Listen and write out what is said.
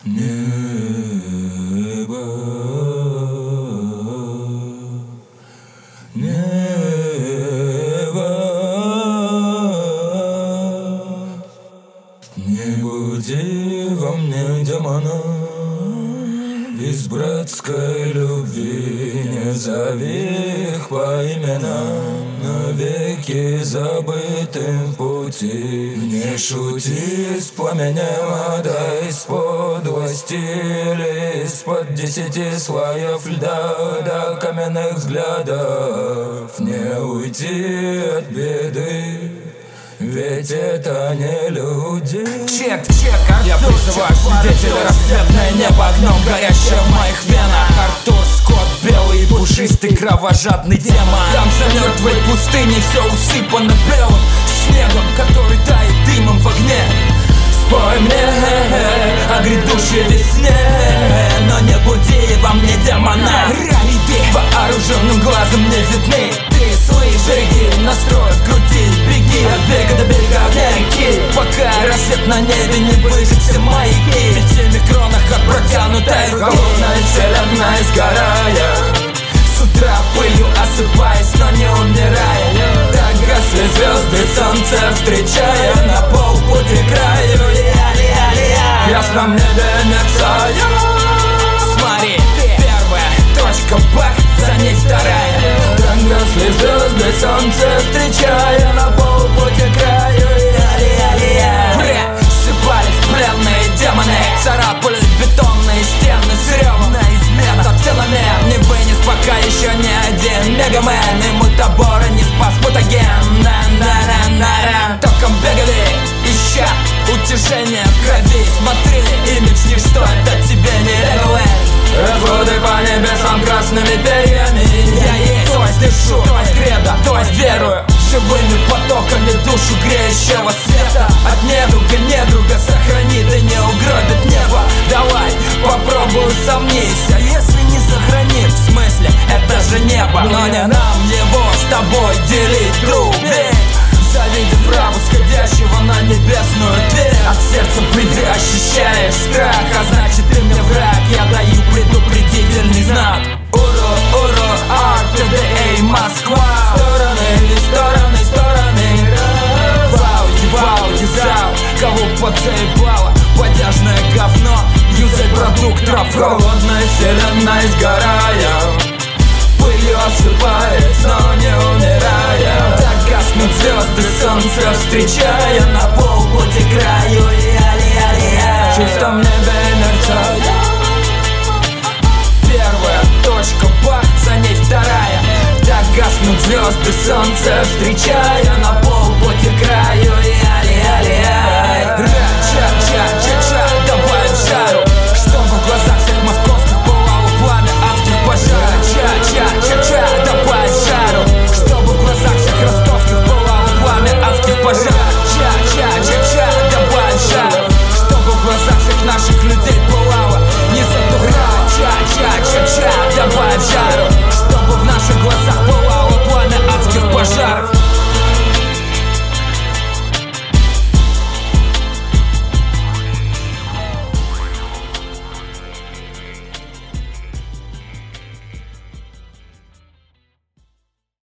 Небо, небо, не буди во мне демона, из братской любви не зови их по именам, навеки забытым в пути. Не шути с пламенем ада, из подлости или из-под 10 слоев льда до каменных взглядов. Не уйти от беды, ведь это не люди. Чек, я призываю свидетеля. Рассветное небо огнем горящее в моих венах. Артур Скотт, белый и пушистый, кровожадный демон. Там за мертвой пустыней все усыпано белым снегом, который тает дымом в огне. Спой мне о грядущей весне, но не буди во мне демона. Ралиды вооруженным глазом не видны. Ты слышишь, береги настрой в груди. Беги от берега до берега реки, пока рассвет на небе не выжег все маяки. В 7 кронах от протянутой руки, холодная вселенная сгорая, с утра пылью осыпаясь, но не умирая. так гасли звезды, солнце встречая на полпути к краю. В ясном небе мерцая, смотри, первая точка, бах, за ней вторая. так гасли звезды, солнце встречая на полпути к краю. Сыпались пленные демоны, царапали бетонные стены с ревом на измен. Тот феномен не вынес пока еще ни один мегамен, и мутабора не спас мутаген. Током бегали, ища утешение в крови. Смотрели имидж, ничто это тебе не Леголенд. Разводы по небесам красными перьями. Я есть, то есть дышу, то есть кредо, то есть верую. Живыми потоками душу греющего света. От недруга сохранит и не угробит небо. Давай, попробуй сомнись, а если не сохранит, в смысле, это же небо. Но не нам его с тобой делить, друг. Ведь завидев рабу, сходящего на небесную дверь, от сердца приди, ощущаешь страх, а значит ты мне враг. Я даю предупредительный знак. Уро, РТДА, Москва. Стороны, Вау, юзал, кого подзаебало бодяжное говно. Юзай продукт в холодной вселенной сгорая, пылью осыпаясь, но не умирая. так гаснут звезды, солнце встречая на полпути к краю. В чистом небе мерцая, первая точка, бах, за ней вторая. Так гаснут звезды, солнце встречая